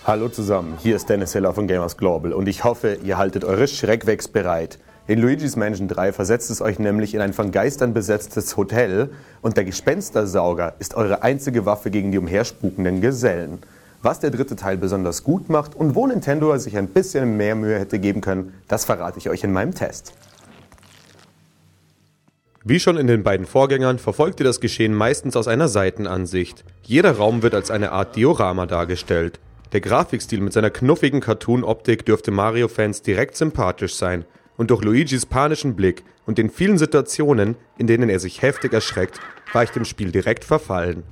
Hallo zusammen, hier ist Dennis Hiller von Gamers Global und ich hoffe, ihr haltet eure Schreckwecks bereit. In Luigi's Mansion 3 versetzt es euch nämlich in ein von Geistern besetztes Hotel und der Gespenstersauger ist eure einzige Waffe gegen die umherspukenden Gesellen. Was der dritte Teil besonders gut macht und wo Nintendo sich ein bisschen mehr Mühe hätte geben können, das verrate ich euch in meinem Test. Wie schon in den beiden Vorgängern verfolgt ihr das Geschehen meistens aus einer Seitenansicht. Jeder Raum wird als eine Art Diorama dargestellt. Der Grafikstil mit seiner knuffigen Cartoon-Optik dürfte Mario-Fans direkt sympathisch sein. Und durch Luigis panischen Blick und den vielen Situationen, in denen er sich heftig erschreckt, war ich dem Spiel direkt verfallen.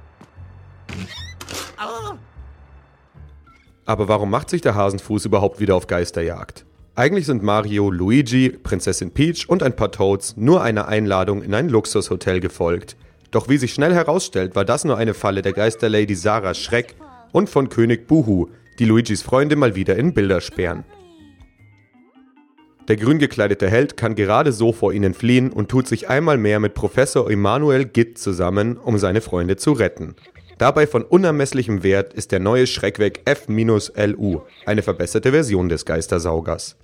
Aber warum macht sich der Hasenfuß überhaupt wieder auf Geisterjagd? Eigentlich sind Mario, Luigi, Prinzessin Peach und ein paar Toads nur einer Einladung in ein Luxushotel gefolgt. Doch wie sich schnell herausstellt, war das nur eine Falle der Geisterlady Sarah Schreck und von König Buhu, die Luigis Freunde mal wieder in Bilder sperren. Der grün gekleidete Held kann gerade so vor ihnen fliehen und tut sich einmal mehr mit Professor Emanuel Gitt zusammen, um seine Freunde zu retten. Dabei von unermesslichem Wert ist der neue Schreckweck F-LU, eine verbesserte Version des Geistersaugers.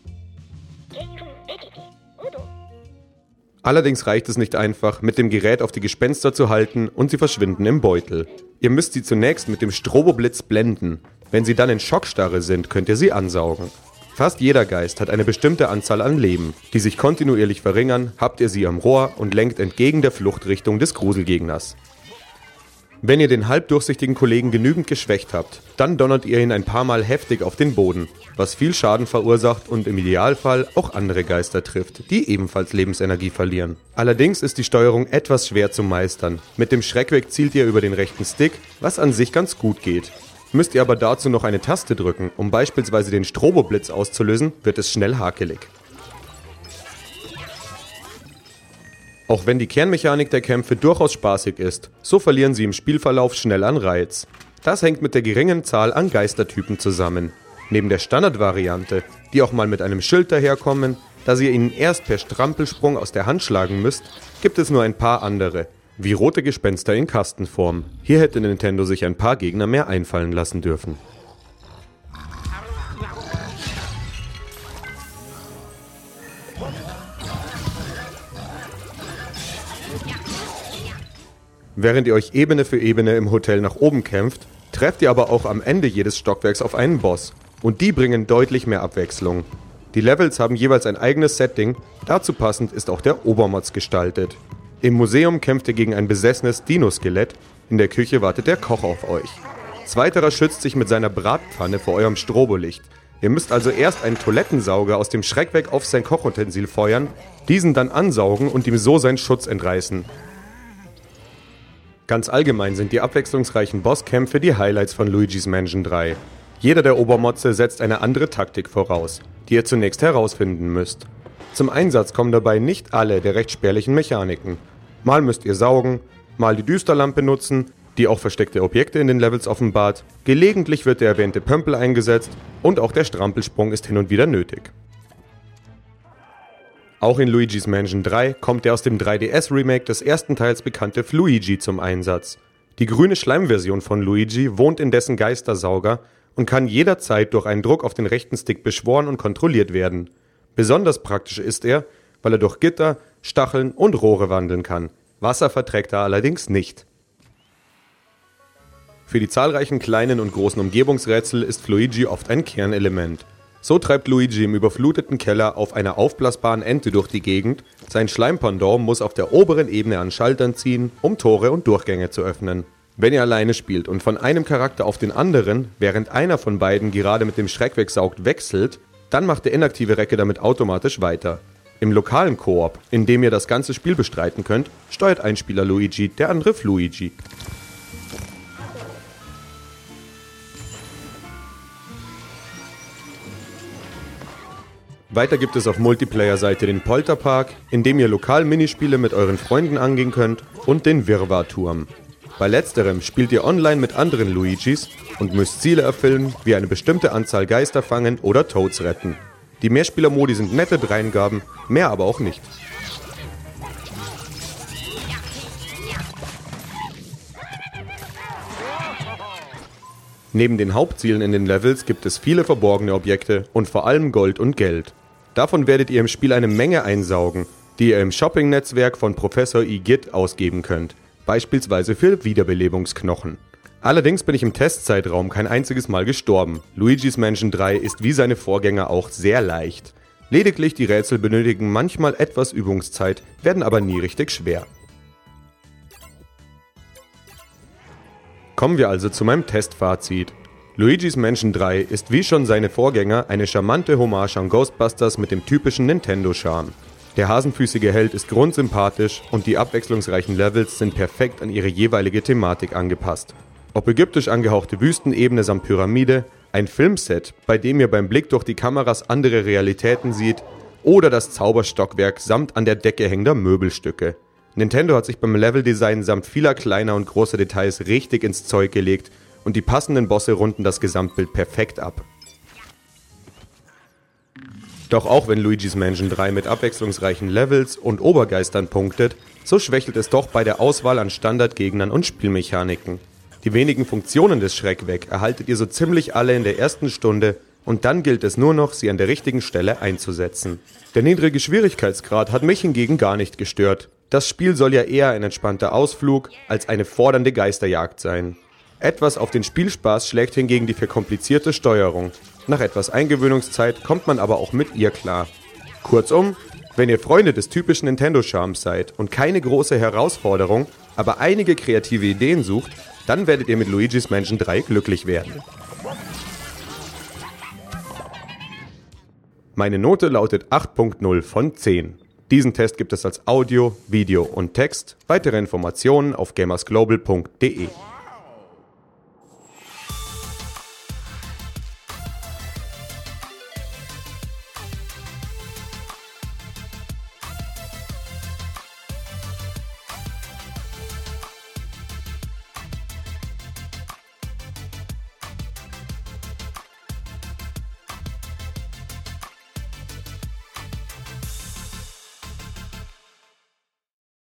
Allerdings reicht es nicht einfach, mit dem Gerät auf die Gespenster zu halten und sie verschwinden im Beutel. Ihr müsst sie zunächst mit dem Stroboblitz blenden. Wenn sie dann in Schockstarre sind, könnt ihr sie ansaugen. Fast jeder Geist hat eine bestimmte Anzahl an Leben, die sich kontinuierlich verringern, habt ihr sie am Rohr und lenkt entgegen der Fluchtrichtung des Gruselgegners. Wenn ihr den halbdurchsichtigen Kollegen genügend geschwächt habt, dann donnert ihr ihn ein paar Mal heftig auf den Boden, was viel Schaden verursacht und im Idealfall auch andere Geister trifft, die ebenfalls Lebensenergie verlieren. Allerdings ist die Steuerung etwas schwer zu meistern. Mit dem Schreckweck zielt ihr über den rechten Stick, was an sich ganz gut geht. Müsst ihr aber dazu noch eine Taste drücken, um beispielsweise den Stroboblitz auszulösen, wird es schnell hakelig. Auch wenn die Kernmechanik der Kämpfe durchaus spaßig ist, so verlieren sie im Spielverlauf schnell an Reiz. Das hängt mit der geringen Zahl an Geistertypen zusammen. Neben der Standardvariante, die auch mal mit einem Schild daherkommen, dass ihr ihnen erst per Strampelsprung aus der Hand schlagen müsst, gibt es nur ein paar andere, wie rote Gespenster in Kastenform. Hier hätte Nintendo sich ein paar Gegner mehr einfallen lassen dürfen. Während ihr euch Ebene für Ebene im Hotel nach oben kämpft, trefft ihr aber auch am Ende jedes Stockwerks auf einen Boss. Und die bringen deutlich mehr Abwechslung. Die Levels haben jeweils ein eigenes Setting, dazu passend ist auch der Obermods gestaltet. Im Museum kämpft ihr gegen ein besessenes Dino-Skelett, in der Küche wartet der Koch auf euch. Zweiterer schützt sich mit seiner Bratpfanne vor eurem Strobolicht. Ihr müsst also erst einen Toilettensauger aus dem Schreckweck auf sein Kochutensil feuern, diesen dann ansaugen und ihm so seinen Schutz entreißen. Ganz allgemein sind die abwechslungsreichen Bosskämpfe die Highlights von Luigi's Mansion 3. Jeder der Obermotze setzt eine andere Taktik voraus, die ihr zunächst herausfinden müsst. Zum Einsatz kommen dabei nicht alle der recht spärlichen Mechaniken. Mal müsst ihr saugen, mal die Düsterlampe nutzen, die auch versteckte Objekte in den Levels offenbart, gelegentlich wird der erwähnte Pömpel eingesetzt und auch der Strampelsprung ist hin und wieder nötig. Auch in Luigi's Mansion 3 kommt der aus dem 3DS-Remake des ersten Teils bekannte Fluigi zum Einsatz. Die grüne Schleimversion von Luigi wohnt in dessen Geistersauger und kann jederzeit durch einen Druck auf den rechten Stick beschworen und kontrolliert werden. Besonders praktisch ist er, weil er durch Gitter, Stacheln und Rohre wandeln kann. Wasser verträgt er allerdings nicht. Für die zahlreichen kleinen und großen Umgebungsrätsel ist Fluigi oft ein Kernelement. So treibt Luigi im überfluteten Keller auf einer aufblasbaren Ente durch die Gegend. Sein Schleimpendant muss auf der oberen Ebene an Schaltern ziehen, um Tore und Durchgänge zu öffnen. Wenn ihr alleine spielt und von einem Charakter auf den anderen, während einer von beiden gerade mit dem Schreckweck saugt, wechselt, dann macht der inaktive Recke damit automatisch weiter. Im lokalen Koop, in dem ihr das ganze Spiel bestreiten könnt, steuert ein Spieler Luigi, der andere Fluigi. Weiter gibt es auf Multiplayer-Seite den Polterpark, in dem ihr lokal Minispiele mit euren Freunden angehen könnt, und den Wirrwarrturm. Bei letzterem spielt ihr online mit anderen Luigis und müsst Ziele erfüllen, wie eine bestimmte Anzahl Geister fangen oder Toads retten. Die Mehrspieler-Modi sind nette Dreingaben, mehr aber auch nicht. Neben den Hauptzielen in den Levels gibt es viele verborgene Objekte und vor allem Gold und Geld. Davon werdet ihr im Spiel eine Menge einsaugen, die ihr im Shopping-Netzwerk von Professor Igitt ausgeben könnt, beispielsweise für Wiederbelebungsknochen. Allerdings bin ich im Testzeitraum kein einziges Mal gestorben. Luigi's Mansion 3 ist wie seine Vorgänger auch sehr leicht. Lediglich die Rätsel benötigen manchmal etwas Übungszeit, werden aber nie richtig schwer. Kommen wir also zu meinem Testfazit. Luigi's Mansion 3 ist wie schon seine Vorgänger eine charmante Hommage an Ghostbusters mit dem typischen Nintendo-Charme. Der hasenfüßige Held ist grundsympathisch und die abwechslungsreichen Levels sind perfekt an ihre jeweilige Thematik angepasst. Ob ägyptisch angehauchte Wüstenebene samt Pyramide, ein Filmset, bei dem ihr beim Blick durch die Kameras andere Realitäten seht, oder das Zauberstockwerk samt an der Decke hängender Möbelstücke. Nintendo hat sich beim Leveldesign samt vieler kleiner und großer Details richtig ins Zeug gelegt und die passenden Bosse runden das Gesamtbild perfekt ab. Doch auch wenn Luigi's Mansion 3 mit abwechslungsreichen Levels und Obergeistern punktet, so schwächelt es doch bei der Auswahl an Standardgegnern und Spielmechaniken. Die wenigen Funktionen des Schreck weg erhaltet ihr so ziemlich alle in der ersten Stunde und dann gilt es nur noch, sie an der richtigen Stelle einzusetzen. Der niedrige Schwierigkeitsgrad hat mich hingegen gar nicht gestört. Das Spiel soll ja eher ein entspannter Ausflug als eine fordernde Geisterjagd sein. Etwas auf den Spielspaß schlägt hingegen die verkomplizierte Steuerung. Nach etwas Eingewöhnungszeit kommt man aber auch mit ihr klar. Kurzum, wenn ihr Freunde des typischen Nintendo-Charmes seid und keine große Herausforderung, aber einige kreative Ideen sucht, dann werdet ihr mit Luigi's Mansion 3 glücklich werden. Meine Note lautet 8.0 von 10. Diesen Test gibt es als Audio, Video und Text. Weitere Informationen auf gamersglobal.de.